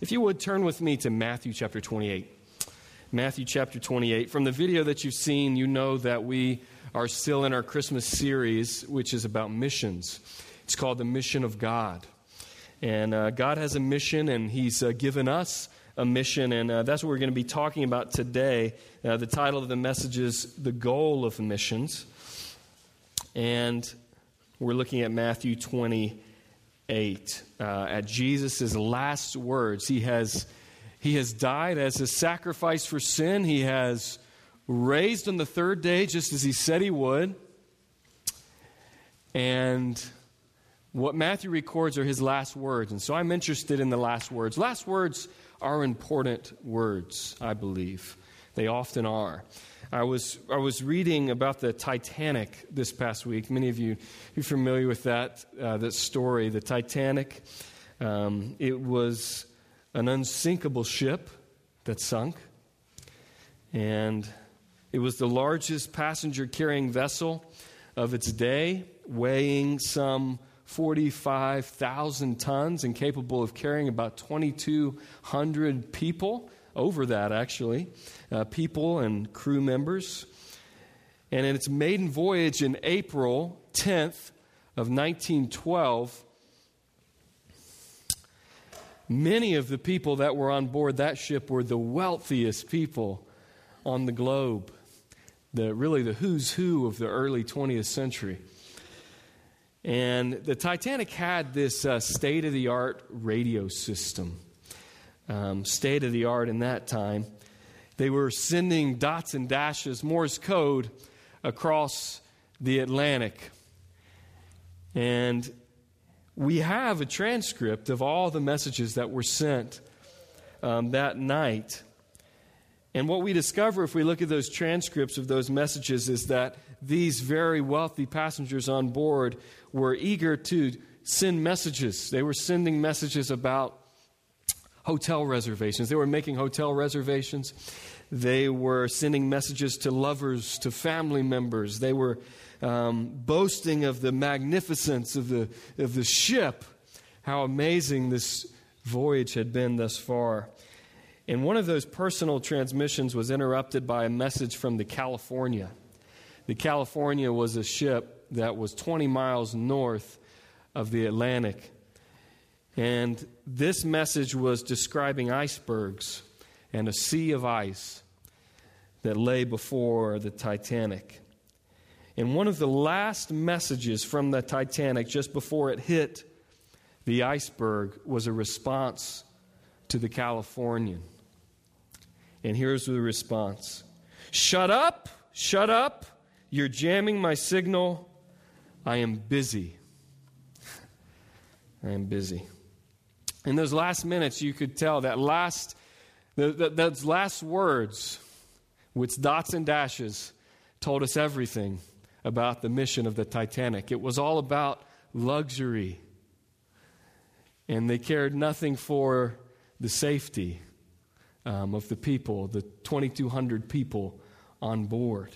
If you would, turn with me to Matthew chapter 28. Matthew chapter 28. From the video that you've seen, you know that we are still in our Christmas series, which is about missions. It's called The Mission of God. And God has a mission, and He's given us a mission, and that's what we're going to be talking about today. The title of the message is The Goal of Missions. And we're looking at Matthew 28, at Jesus' last words. He has died as a sacrifice for sin. He has raised on the third day, just as He said He would. And what Matthew records are His last words. And so I'm interested in the last words. Last words are important words, I believe. They often are. I was reading about the Titanic this past week. Many of you are familiar with that story. The Titanic, it was an unsinkable ship that sunk. And it was the largest passenger-carrying vessel of its day, weighing some 45,000 tons and capable of carrying about 2,200 people, over that actually, people and crew members. And in its maiden voyage in April 10th of 1912, many of the people that were on board that ship were the wealthiest people on the globe, really the who's who of the early 20th century. And the Titanic had this state-of-the-art radio system, state-of-the-art in that time. They were sending dots and dashes, Morse code, across the Atlantic. And we have a transcript of all the messages that were sent that night. And what we discover if we look at those transcripts of those messages is that these very wealthy passengers on board were eager to send messages. They were sending messages about hotel reservations. They were making hotel reservations. They were sending messages to lovers, to family members. They were boasting of the magnificence of the ship, how amazing this voyage had been thus far. And one of those personal transmissions was interrupted by a message from the California. The California was a ship that was 20 miles north of the Atlantic. And this message was describing icebergs and a sea of ice that lay before the Titanic. And one of the last messages from the Titanic, just before it hit the iceberg, was a response to the Californian. And here's the response. Shut up, you're jamming my signal. I am busy. I am busy. In those last minutes, you could tell that those last words, with dots and dashes, told us everything about the mission of the Titanic. It was all about luxury. And they cared nothing for the safety of the people, the 2,200 people on board.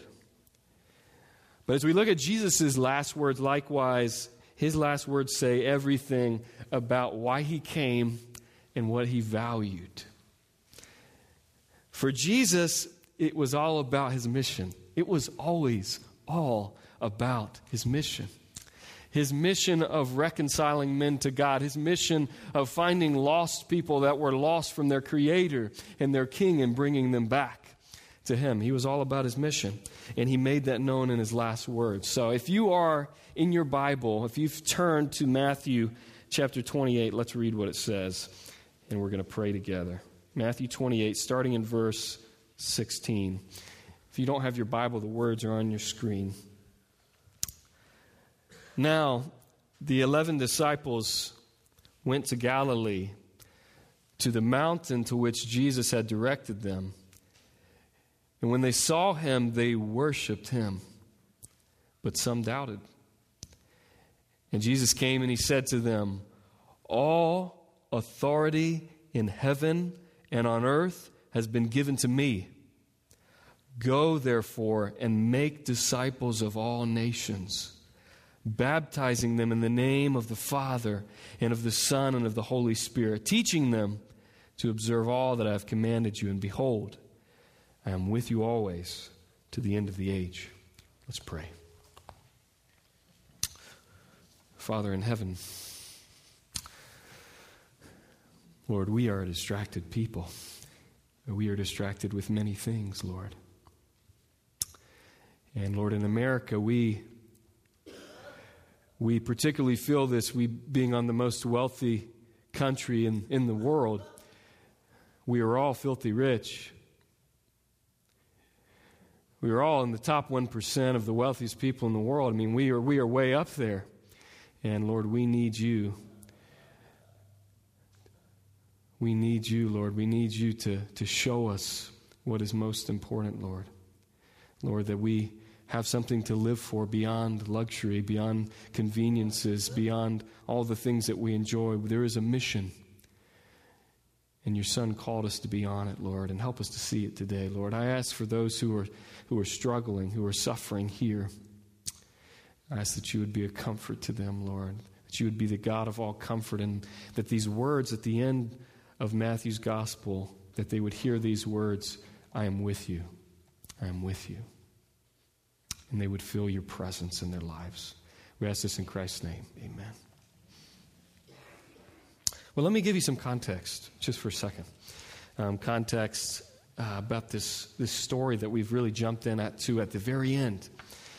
But as we look at Jesus' last words, likewise, His last words say everything about why He came and what He valued. For Jesus, it was all about His mission. It was always all about His mission. His mission of reconciling men to God. His mission of finding lost people that were lost from their Creator and their King and bringing them back to Him. He was all about His mission. And He made that known in His last words. So if you are in your Bible, if you've turned to Matthew chapter 28, let's read what it says. And we're going to pray together. Matthew 28, starting in verse 16. If you don't have your Bible, the words are on your screen. Now, the 11 disciples went to Galilee, to the mountain to which Jesus had directed them. And when they saw Him, they worshiped Him, but some doubted. And Jesus came and He said to them, all authority in heaven and on earth has been given to me. Go, therefore, and make disciples of all nations, baptizing them in the name of the Father and of the Son and of the Holy Spirit, teaching them to observe all that I have commanded you. And behold, I am with you always to the end of the age. Let's pray. Father in heaven, Lord, we are a distracted people. We are distracted with many things, Lord. And Lord, in America, we particularly feel this, we being on the most wealthy country in the world, we are all filthy rich. We are all in the top 1% of the wealthiest people in the world. I mean, we are way up there. And Lord, we need you. We need you, Lord. We need you to show us what is most important, Lord. Lord, that we have something to live for beyond luxury, beyond conveniences, beyond all the things that we enjoy. There is a mission. And your Son called us to be on it, Lord, and help us to see it today, Lord. I ask for those who are struggling, who are suffering here. I ask that you would be a comfort to them, Lord, that you would be the God of all comfort, and that these words at the end of Matthew's gospel, that they would hear these words, I am with you, I am with you. And they would feel your presence in their lives. We ask this in Christ's name, amen. Well, let me give you some context, just for a second. Context about this story that we've really jumped in at the very end.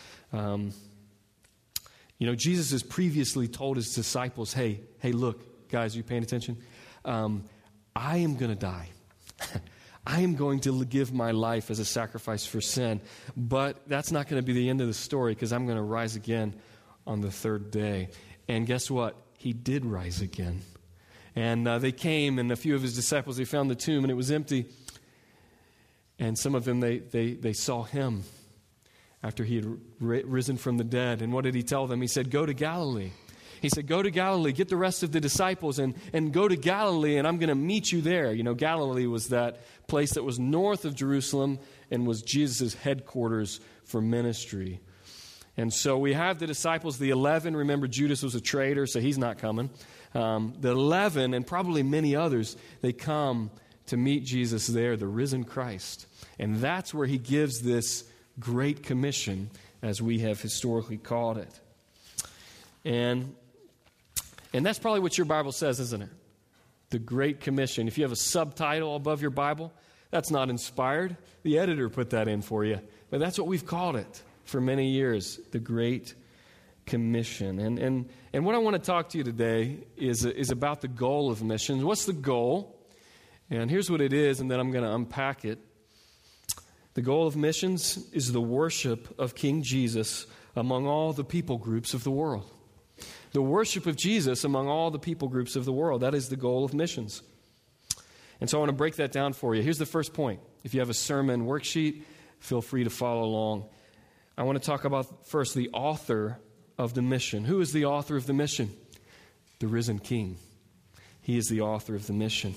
Jesus has previously told his disciples, hey, look, guys, are you paying attention? I am going to die. I am going to give my life as a sacrifice for sin. But that's not going to be the end of the story, because I'm going to rise again on the third day. And guess what? He did rise again. And they came, and a few of his disciples, they found the tomb, and it was empty. And some of them, they saw him after he had risen from the dead. And what did he tell them? He said, go to Galilee. He said, go to Galilee, get the rest of the disciples, and go to Galilee, and I'm going to meet you there. You know, Galilee was that place that was north of Jerusalem and was Jesus' headquarters for ministry. And so we have the disciples, the 11. Remember, Judas was a traitor, so he's not coming. The 11, and probably many others, they come to meet Jesus there, the risen Christ. And that's where he gives this Great Commission, as we have historically called it. And that's probably what your Bible says, isn't it? The Great Commission. If you have a subtitle above your Bible, that's not inspired. The editor put that in for you. But that's what we've called it for many years, the Great Commission. And what I want to talk to you today is about the goal of missions. What's the goal? And here's what it is, and then I'm going to unpack it. The goal of missions is the worship of King Jesus among all the people groups of the world. The worship of Jesus among all the people groups of the world. That is the goal of missions. And so I want to break that down for you. Here's the first point. If you have a sermon worksheet, feel free to follow along. I want to talk about first the author of the mission. Who is the author of the mission? The risen King. He is the author of the mission.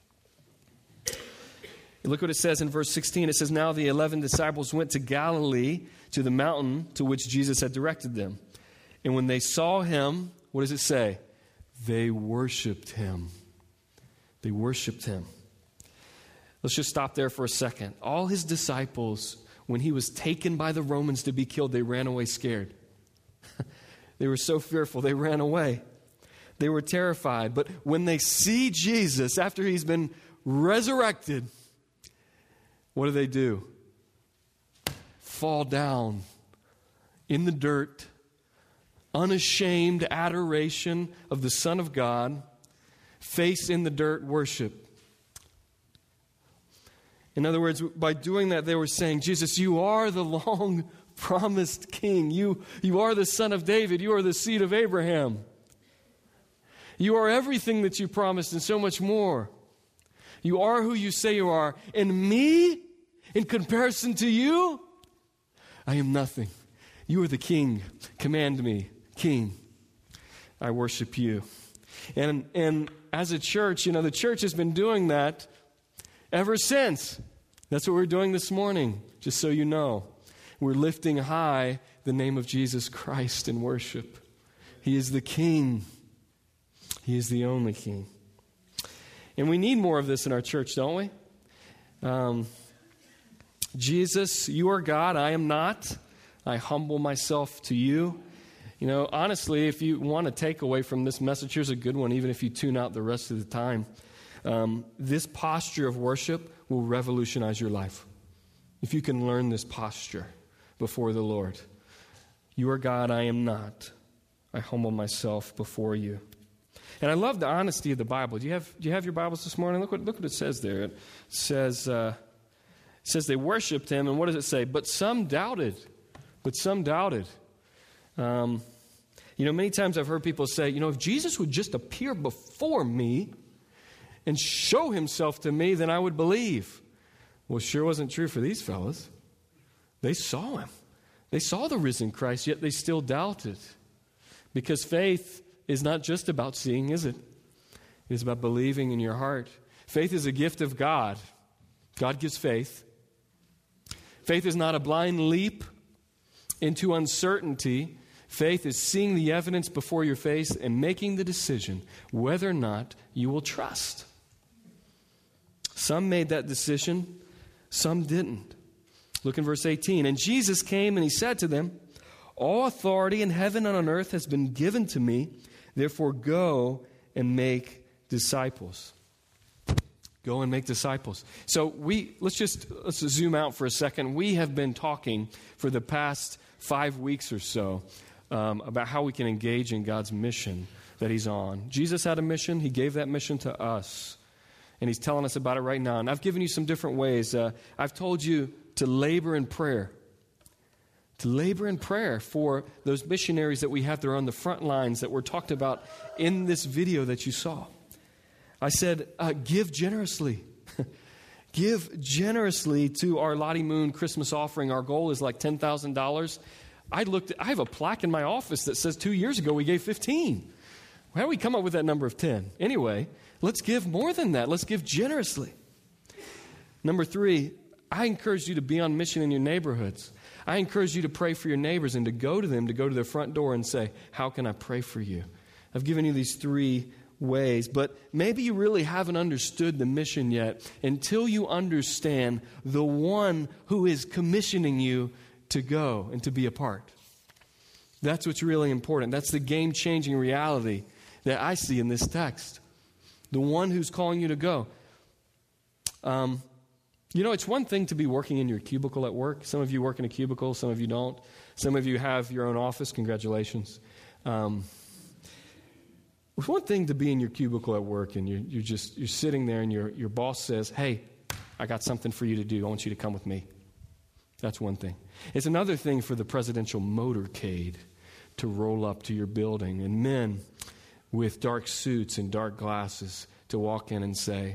Look what it says in verse 16. It says, now the 11 disciples went to Galilee, to the mountain to which Jesus had directed them. And when they saw him, what does it say? They worshiped him. They worshiped him. Let's just stop there for a second. All his disciples, when he was taken by the Romans to be killed, they ran away scared. They were so fearful, they ran away. They were terrified. But when they see Jesus after he's been resurrected, what do? Fall down in the dirt, unashamed adoration of the Son of God, face in the dirt worship. In other words, by doing that, they were saying, Jesus, you are the long-promised King. You are the Son of David. You are the seed of Abraham. You are everything that you promised and so much more. You are who you say you are. And me, in comparison to you, I am nothing. You are the King. Command me, King. I worship you. And as a church, the church has been doing that ever since. That's what we're doing this morning, just so you know. We're lifting high the name of Jesus Christ in worship. He is the King. He is the only King. And we need more of this in our church, don't we? Jesus, you are God, I am not. I humble myself to you. You know, honestly, if you want to take away from this message, here's a good one, even if you tune out the rest of the time. This posture of worship will revolutionize your life. If you can learn this posture before the Lord. You are God, I am not. I humble myself before you. And I love the honesty of the Bible. Do you have your Bibles this morning? Look what it says there. It says they worshipped him, and what does it say? But some doubted. Many times I've heard people say, if Jesus would just appear before me and show himself to me, then I would believe. Well, it sure wasn't true for these fellas. They saw him. They saw the risen Christ, yet they still doubted. Because faith is not just about seeing, is it? It is about believing in your heart. Faith is a gift of God. God gives faith. Faith is not a blind leap into uncertainty. Faith is seeing the evidence before your face and making the decision whether or not you will trust. Some made that decision, some didn't. Look in verse 18. And Jesus came and he said to them, all authority in heaven and on earth has been given to me. Therefore go and make disciples. Go and make disciples. So let's zoom out for a second. We have been talking for the past 5 weeks or so about how we can engage in God's mission that he's on. Jesus had a mission. He gave that mission to us. And he's telling us about it right now. And I've given you some different ways. I've told you to labor in prayer. To labor in prayer for those missionaries that we have that are on the front lines that were talked about in this video that you saw. I said, give generously. Give generously to our Lottie Moon Christmas offering. Our goal is like $10,000. I have a plaque in my office that says 2 years ago we gave 15. How do we come up with that number of 10? Anyway, let's give more than that. Let's give generously. Number 3, I encourage you to be on mission in your neighborhoods. I encourage you to pray for your neighbors and to go to them, to go to their front door and say, how can I pray for you? I've given you these 3 ways, but maybe you really haven't understood the mission yet until you understand the one who is commissioning you to go and to be a part. That's what's really important. That's the game-changing reality that I see in this text. The one who's calling you to go. It's one thing to be working in your cubicle at work. Some of you work in a cubicle, some of you don't. Some of you have your own office. Congratulations. It's one thing to be in your cubicle at work and you're sitting there and your boss says, hey, I got something for you to do. I want you to come with me. That's one thing. It's another thing for the presidential motorcade to roll up to your building and men with dark suits and dark glasses to walk in and say,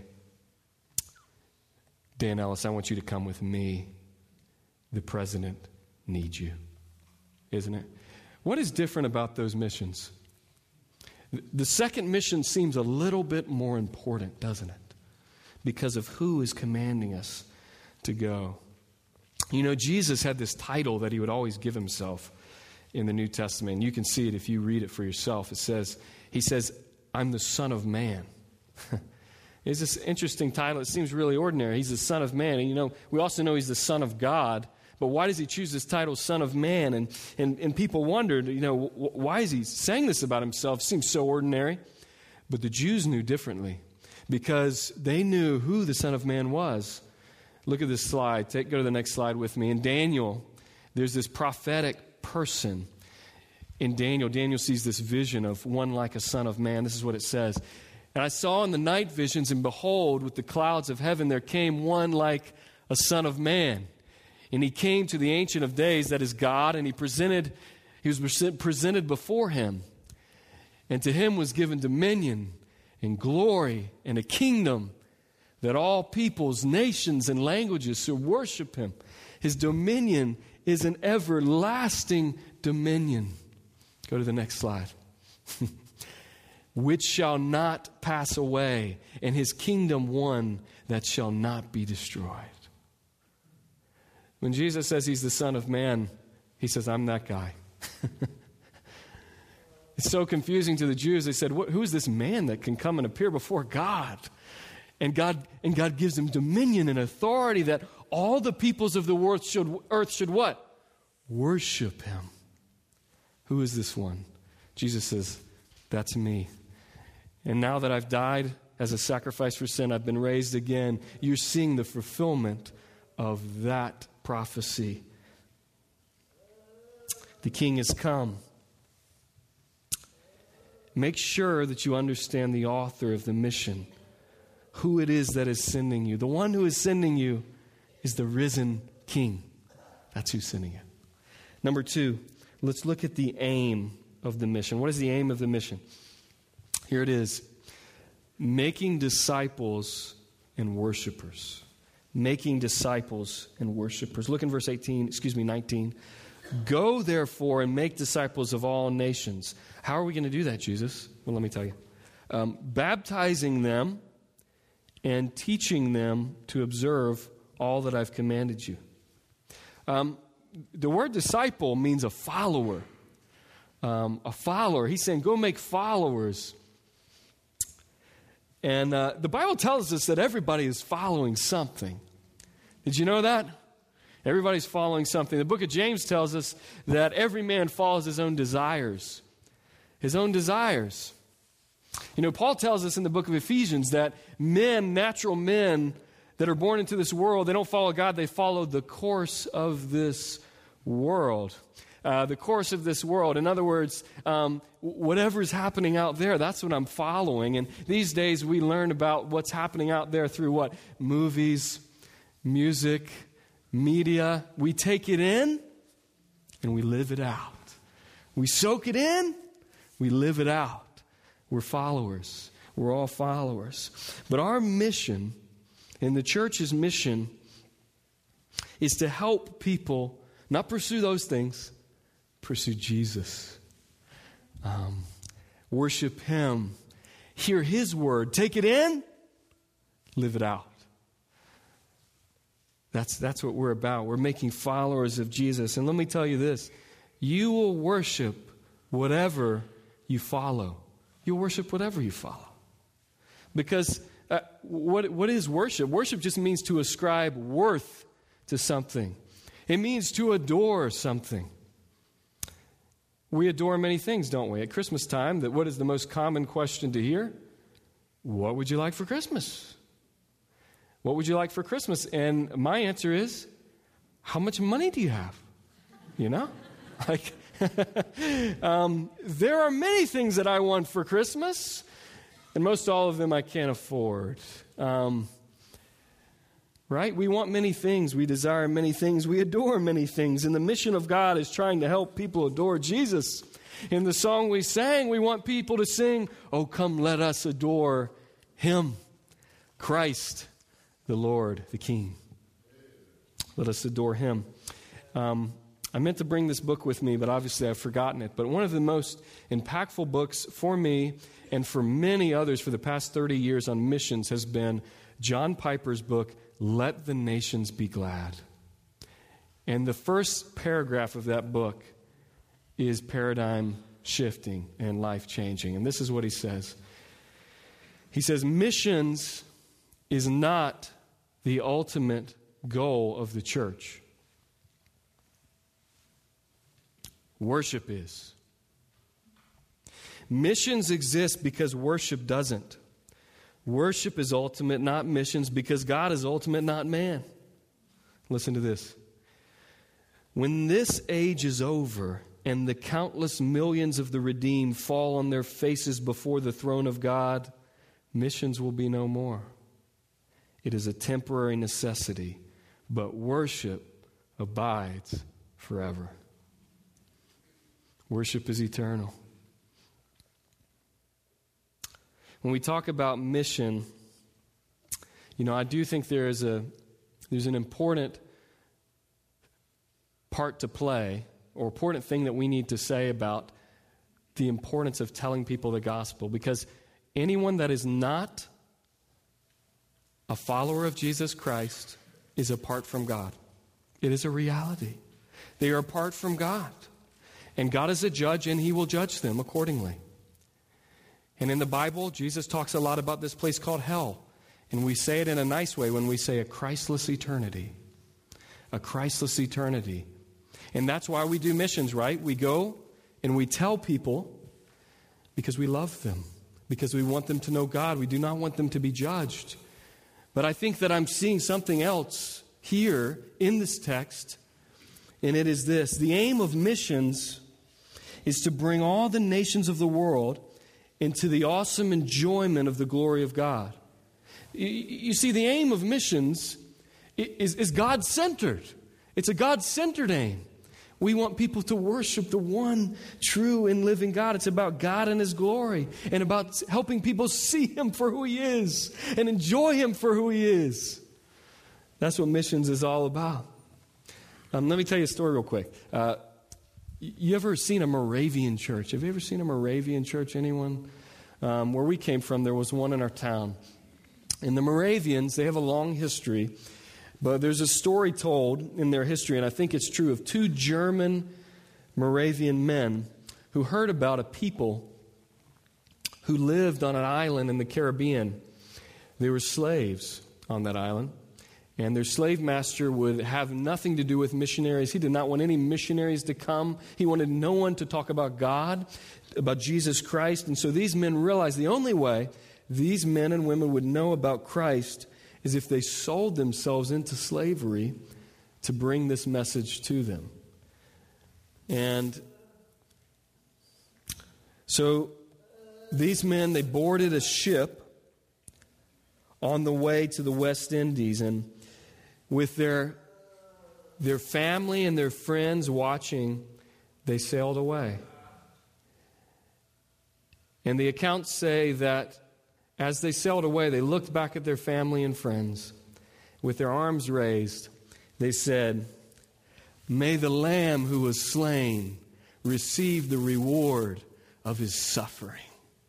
Dan Ellis, I want you to come with me. The president needs you. Isn't it? What is different about those missions? The second mission seems a little bit more important, doesn't it? Because of who is commanding us to go. Jesus had this title that he would always give himself in the New Testament. You can see it if you read it for yourself. He says, I'm the Son of Man. It's this interesting title. It seems really ordinary. He's the Son of Man. And, we also know he's the Son of God. But why does he choose this title, Son of Man? And people wondered, why is he saying this about himself? It seems so ordinary. But the Jews knew differently because they knew who the Son of Man was. Look at this slide. Go to the next slide with me. In Daniel, there's this prophetic person. In Daniel sees this vision of one like a son of man. This is what it says. And I saw in the night visions, and behold, with the clouds of heaven, there came one like a son of man. And he came to the Ancient of Days, that is God, and he was presented before him. And to him was given dominion and glory and a kingdom that all peoples, nations, and languages should worship him. His dominion is an everlasting dominion. Go to the next slide. Which shall not pass away, and his kingdom one that shall not be destroyed. When Jesus says he's the Son of Man, he says, I'm that guy. It's so confusing to the Jews. They said, who is this man that can come and appear before God? And God gives him dominion and authority that all the peoples of the earth should what? Worship him. Who is this one? Jesus says, that's me. And now that I've died as a sacrifice for sin, I've been raised again. You're seeing the fulfillment of that prophecy. The King has come. Make sure that you understand the author of the mission, who it is that is sending you. The one who is sending you is the risen King. That's who's sending you. Number 2, let's look at the aim of the mission. What is the aim of the mission? Here it is. Making disciples and worshipers. Making disciples and worshipers. Look in verse 19. Go, therefore, and make disciples of all nations. How are we going to do that, Jesus? Well, let me tell you. Baptizing them and teaching them to observe all that I've commanded you. The word disciple means a follower. A follower. He's saying, go make followers. And the Bible tells us that everybody is following something. Did you know that? Everybody's following something. The book of James tells us that every man follows his own desires. His own desires. You know, Paul tells us in the book of Ephesians that men, natural men that are born into this world, they don't follow God, they follow the course of this world. The course of this world. In other words, whatever's happening out there, that's what I'm following. And these days we learn about what's happening out there through what? Movies, music, media. We take it in and we live it out. We soak it in, we live it out. We're followers. We're all followers. But our mission, and the church's mission, is to help people not pursue those things, pursue Jesus. Worship him. Hear his word. Take it in, live it out. That's what we're about. We're making followers of Jesus. And let me tell you this. You will worship whatever you follow. You'll worship whatever you follow. Because what is worship? Worship just means to ascribe worth to something. It means to adore something. We adore many things, don't we? At Christmas time, what is the most common question to hear? What would you like for Christmas? What would you like for Christmas? And my answer is, how much money do you have? You know? There are many things that I want for Christmas, and most all of them I can't afford. Right? We want many things. We desire many things. We adore many things. And the mission of God is trying to help people adore Jesus. In the song we sang, we want people to sing, "Oh, come, let us adore him, Christ, the Lord, the King." Let us adore him. I meant to bring this book with me, but obviously I've forgotten it. But one of the most impactful books for me and for many others for the past 30 years on missions has been John Piper's book, Let the Nations Be Glad. And the first paragraph of that book is paradigm shifting and life changing. And this is what he says. He says, missions is not the ultimate goal of the church. Worship is. Missions exist because worship doesn't. Worship is ultimate, not missions, because God is ultimate, not man. Listen to this. When this age is over and the countless millions of the redeemed fall on their faces before the throne of God, missions will be no more. It is a temporary necessity, but worship abides forever. Worship is eternal. When we talk about mission, I do think there's an important part to play, or important thing that we need to say about the importance of telling people the gospel. Because anyone that is not a follower of Jesus Christ is apart from God. It is a reality. They are apart from God. And God is a judge, and he will judge them accordingly. And in the Bible, Jesus talks a lot about this place called hell. And we say it in a nice way when we say a Christless eternity. A Christless eternity. And that's why we do missions, right? We go and we tell people because we love them, because we want them to know God. We do not want them to be judged. But I think that I'm seeing something else here in this text, and it is this. The aim of missions is to bring all the nations of the world into the awesome enjoyment of the glory of God. You see, the aim of missions is God-centered. It's a God-centered aim. We want people to worship the one true and living God. It's about God and His glory and about helping people see Him for who He is and enjoy Him for who He is. That's what missions is all about. Let me tell you a story real quick. You ever seen a Moravian church? Have you ever seen a Moravian church, anyone? Where we came from, there was one in our town. And the Moravians, they have a long history. But there's a story told in their history, and I think it's true, of two German Moravian men who heard about a people who lived on an island in the Caribbean. They were slaves on that island, and their slave master would have nothing to do with missionaries. He did not want any missionaries to come. He wanted no one to talk about God, about Jesus Christ. And so these men realized the only way these men and women would know about Christ is if they sold themselves into slavery to bring this message to them. And so these men, they boarded a ship on the way to the West Indies, and with their family and their friends watching, they sailed away. And the accounts say that as they sailed away, they looked back at their family and friends. With their arms raised, they said, "May the Lamb who was slain receive the reward of His suffering."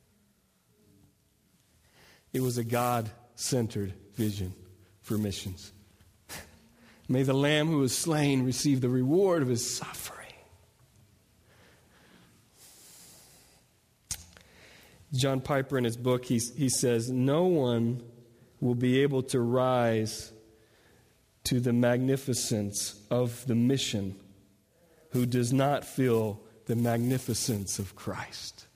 It was a God-centered vision for missions. May the Lamb who was slain receive the reward of His suffering. John Piper, in his book, he says, "No one will be able to rise to the magnificence of the mission who does not feel the magnificence of Christ."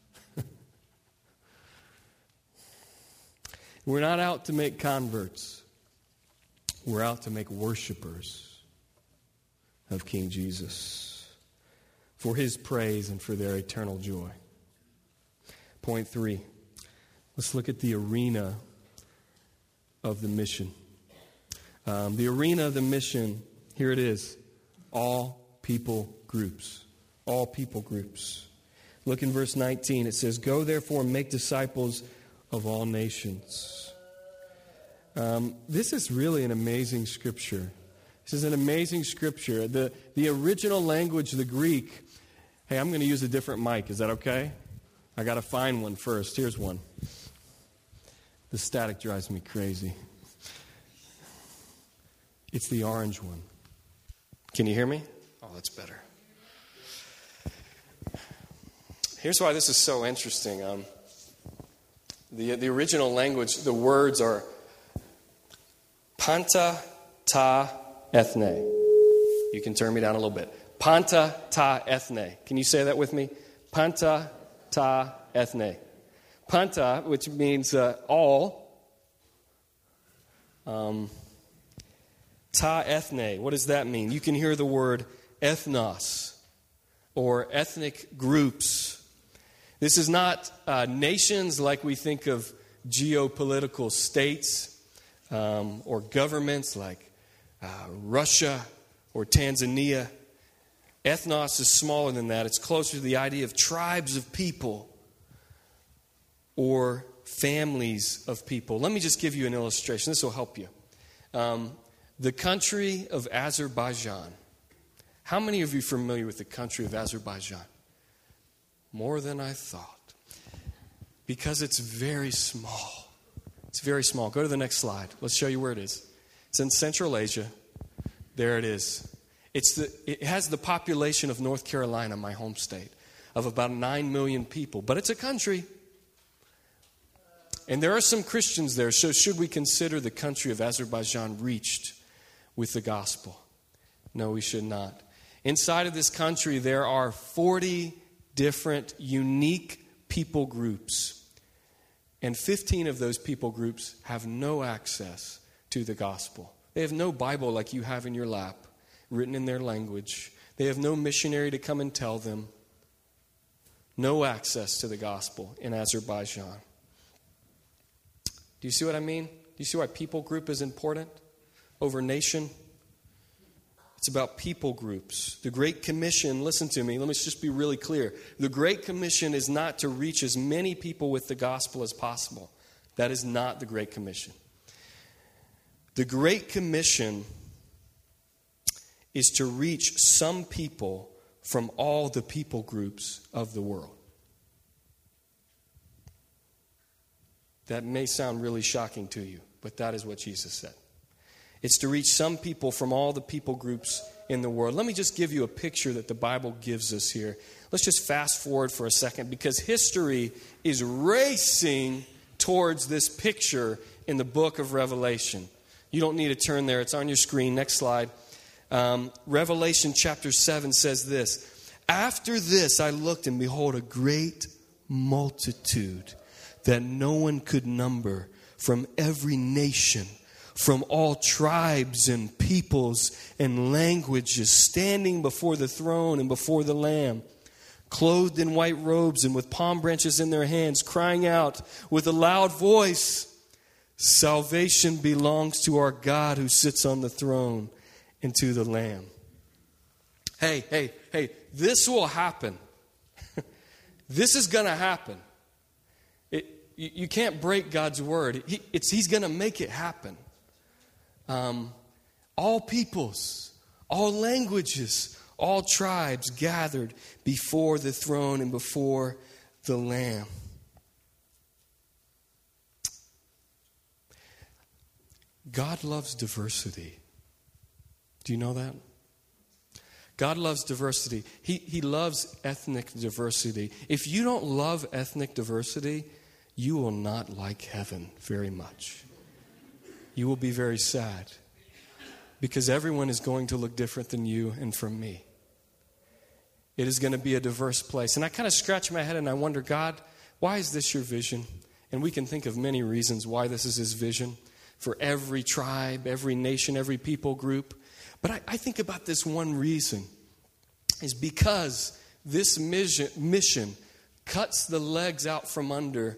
We're not out to make converts. We're out to make worshipers of King Jesus for His praise and for their eternal joy. Point 3, let's look at the arena of the mission. The arena of the mission, here it is, all people groups. All people groups. Look in verse 19, it says, "Go therefore and make disciples of all nations." This is really an amazing scripture. This is an amazing scripture. The original language, the Greek, hey, I'm going to use a different mic, is that okay? I got to find one first. Here's one. The static drives me crazy. It's the orange one. Can you hear me? Oh, that's better. Here's why this is so interesting. The original language, the words are Panta ta ethne. You can turn me down a little bit. Panta ta ethne. Can you say that with me? Panta ta ethne. Panta, which means all. Ta ethne. What does that mean? You can hear the word ethnos, or ethnic groups. This is not nations like we think of geopolitical states or governments like Russia or Tanzania. Ethnos is smaller than that. It's closer to the idea of tribes of people or families of people. Let me just give you an illustration. This will help you. The country of Azerbaijan. How many of you are familiar with the country of Azerbaijan? More than I thought. Because it's very small. It's very small. Go to the next slide. Let's show you where it is. It's in Central Asia. There it is. It has the population of North Carolina, my home state, of about 9 million people. But it's a country. And there are some Christians there. So should we consider the country of Azerbaijan reached with the gospel? No, we should not. Inside of this country, there are 40 different unique people groups. And 15 of those people groups have no access to the gospel. They have no Bible like you have in your lap, written in their language. They have no missionary to come and tell them. No access to the gospel in Azerbaijan. Do you see what I mean? Do you see why people group is important over nation? It's about people groups. The Great Commission, listen to me, let me just be really clear. The Great Commission is not to reach as many people with the gospel as possible. That is not the Great Commission. The Great Commission is to reach some people from all the people groups of the world. That may sound really shocking to you, but that is what Jesus said. It's to reach some people from all the people groups in the world. Let me just give you a picture that the Bible gives us here. Let's just fast forward for a second, because history is racing towards this picture in the book of Revelation. You don't need to turn there. It's on your screen. Next slide. Revelation chapter 7 says this. After this I looked, and behold, a great multitude that no one could number, from every nation, from all tribes and peoples and languages, standing before the throne and before the Lamb, clothed in white robes and with palm branches in their hands, crying out with a loud voice, "Salvation belongs to our God who sits on the throne and to the Lamb." Hey, this will happen. This is going to happen. You can't break God's word. He's going to make it happen. All peoples, all languages, all tribes gathered before the throne and before the Lamb. God loves diversity. Do you know that? God loves diversity. He loves ethnic diversity. If you don't love ethnic diversity, you will not like heaven very much. You will be very sad, because everyone is going to look different than you and from me. It is going to be a diverse place. And I kind of scratch my head and I wonder, God, why is this your vision? And we can think of many reasons why this is his vision for every tribe, every nation, every people group. But I think about this one reason is because this mission cuts the legs out from under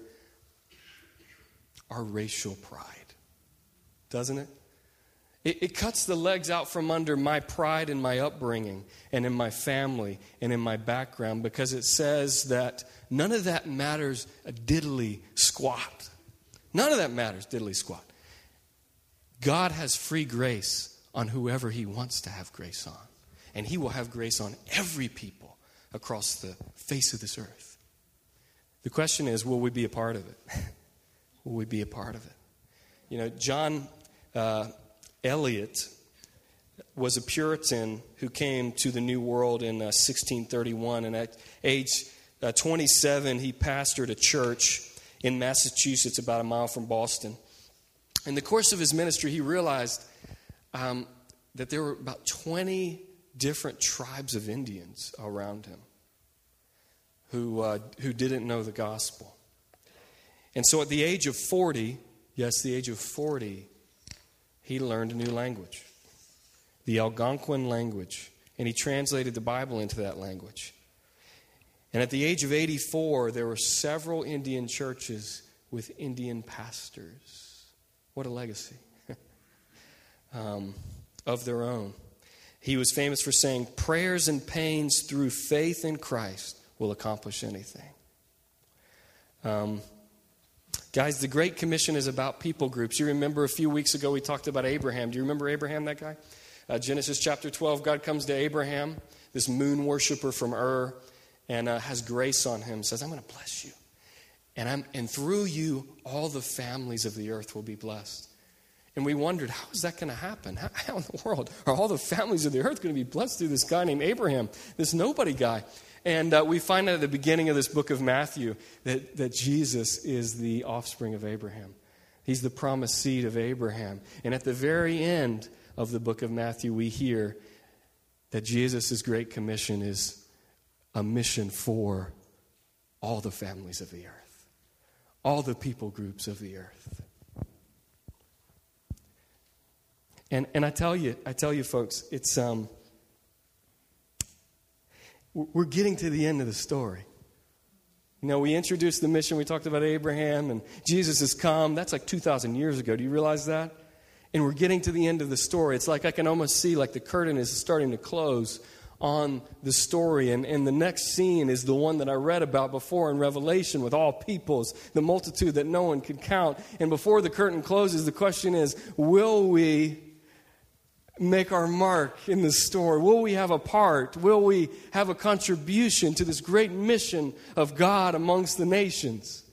our racial pride. Doesn't it? It cuts the legs out from under my pride in my upbringing and in my family and in my background, because it says that none of that matters a diddly squat. None of that matters diddly squat. God has free grace on whoever he wants to have grace on. And he will have grace on every people across the face of this earth. The question is, will we be a part of it? Will we be a part of it? You know, John Eliot was a Puritan who came to the New World in 1631. And at age 27, he pastored a church in Massachusetts, about a mile from Boston. In the course of his ministry, he realized that there were about 20 different tribes of Indians around him who didn't know the gospel. And so at the age of 40, yes, the age of 40, he learned a new language, the Algonquin language, and he translated the Bible into that language. And at the age of 84, there were several Indian churches with Indian pastors. What a legacy of their own. He was famous for saying, "Prayers and pains through faith in Christ will accomplish anything." Guys, the Great Commission is about people groups. You remember a few weeks ago we talked about Abraham. Do you remember Abraham, that guy? Genesis chapter 12, God comes to Abraham, this moon worshiper from Ur, and has grace on him, says, "I'm going to bless you. And through you, all the families of the earth will be blessed." And we wondered, how is that going to happen? How in the world are all the families of the earth going to be blessed through this guy named Abraham, this nobody guy? And we find out at the beginning of this book of Matthew that Jesus is the offspring of Abraham. He's the promised seed of Abraham. And at the very end of the book of Matthew, we hear that Jesus' great commission is a mission for all the families of the earth, all the people groups of the earth. And I tell you, folks, it's we're getting to the end of the story. You know, we introduced the mission. We talked about Abraham, and Jesus has come. That's like 2,000 years ago. Do you realize that? And we're getting to the end of the story. It's like I can almost see like the curtain is starting to close on the story. And the next scene is the one that I read about before in Revelation with all peoples, the multitude that no one could count. And before the curtain closes, the question is, will we make our mark in the story? Will we have a part? Will we have a contribution to this great mission of God amongst the nations?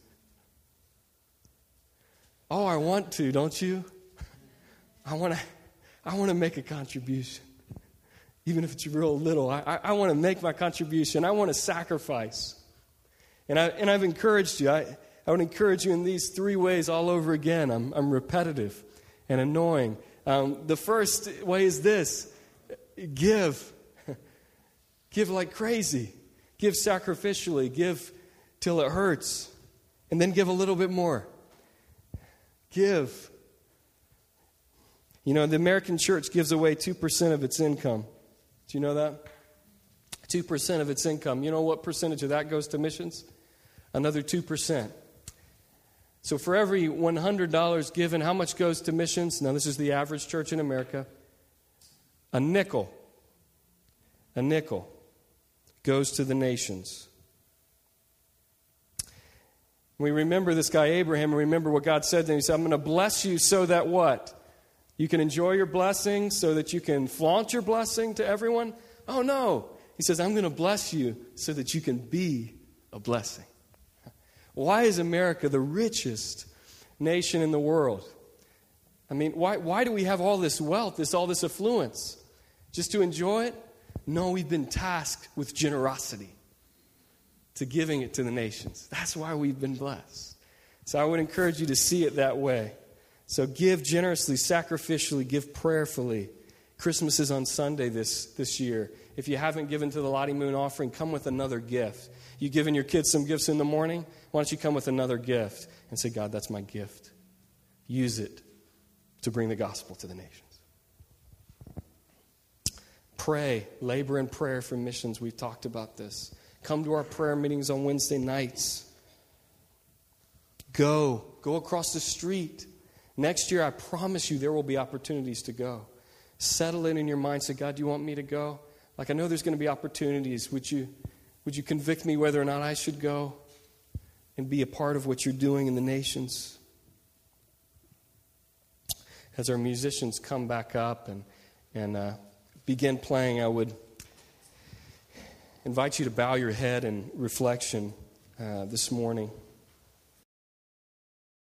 Oh, I want to, don't you? I want to make a contribution. Even if it's real little, I want to make my contribution. I want to sacrifice. And I've encouraged you. I would encourage you in these 3 ways all over again. I'm repetitive and annoying. The first way is this: give. Give like crazy. Give sacrificially. Give till it hurts. And then give a little bit more. Give. You know, the American church gives away 2% of its income. Do you know that? 2% of its income. You know what percentage of that goes to missions? Another 2%. So for every $100 given, how much goes to missions? Now, this is the average church in America. A nickel goes to the nations. We remember this guy Abraham, and remember what God said to him. He said, I'm going to bless you so that what? You can enjoy your blessing, so that you can flaunt your blessing to everyone? Oh, no. He says, I'm going to bless you so that you can be a blessing. Why is America the richest nation in the world? I mean, why do we have all this wealth, all this affluence? Just to enjoy it? No, we've been tasked with generosity, to giving it to the nations. That's why we've been blessed. So I would encourage you to see it that way. So give generously, sacrificially, give prayerfully. Christmas is on Sunday this year. If you haven't given to the Lottie Moon offering, come with another gift. You giving your kids some gifts in the morning? Why don't you come with another gift and say, God, that's my gift. Use it to bring the gospel to the nations. Pray. Labor in prayer for missions. We've talked about this. Come to our prayer meetings on Wednesday nights. Go across the street. Next year, I promise you there will be opportunities to go. Settle it in your mind. Say, God, do you want me to go? Like, I know there's going to be opportunities. Would you convict me whether or not I should go and be a part of what you're doing in the nations? As our musicians come back up and begin playing, I would invite you to bow your head in reflection this morning.